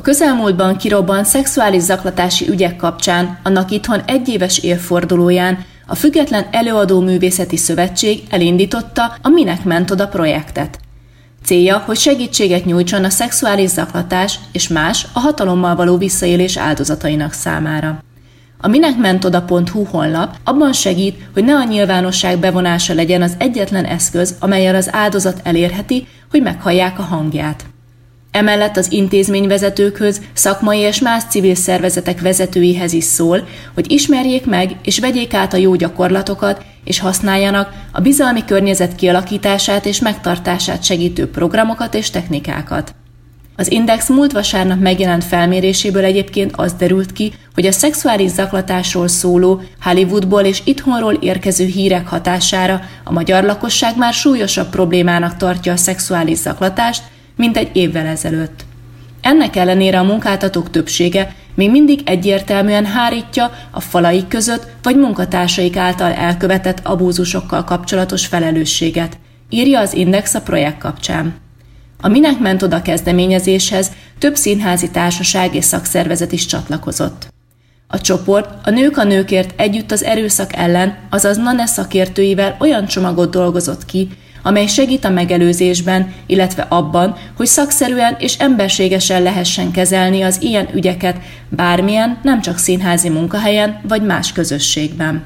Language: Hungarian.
A közelmúltban kirobbant szexuális zaklatási ügyek kapcsán annak itthon 1 éves évfordulóján a Független Előadó Művészeti Szövetség elindította a Minek ment oda projektet. Célja, hogy segítséget nyújtson a szexuális zaklatás és más a hatalommal való visszaélés áldozatainak számára. A minekmentoda.hu honlap abban segít, hogy ne a nyilvánosság bevonása legyen az egyetlen eszköz, amellyel az áldozat elérheti, hogy meghallják a hangját. Emellett az intézményvezetőkhöz, szakmai és más civil szervezetek vezetőihez is szól, hogy ismerjék meg és vegyék át a jó gyakorlatokat, és használjanak a bizalmi környezet kialakítását és megtartását segítő programokat és technikákat. Az Index múlt vasárnap megjelent felméréséből egyébként az derült ki, hogy a szexuális zaklatásról szóló, Hollywoodból és itthonról érkező hírek hatására a magyar lakosság már súlyosabb problémának tartja a szexuális zaklatást, mint 1 évvel ezelőtt. Ennek ellenére a munkáltatók többsége még mindig egyértelműen hárítja a falaik között vagy munkatársaik által elkövetett abúzusokkal kapcsolatos felelősséget, írja az Index a projekt kapcsán. A Minek ment oda kezdeményezéshez több színházi társaság és szakszervezet is csatlakozott. A csoport a Nők a nőkért együtt az erőszak ellen, azaz NANE szakértőivel olyan csomagot dolgozott ki, amely segít a megelőzésben, illetve abban, hogy szakszerűen és emberségesen lehessen kezelni az ilyen ügyeket bármilyen, nem csak színházi munkahelyen vagy más közösségben.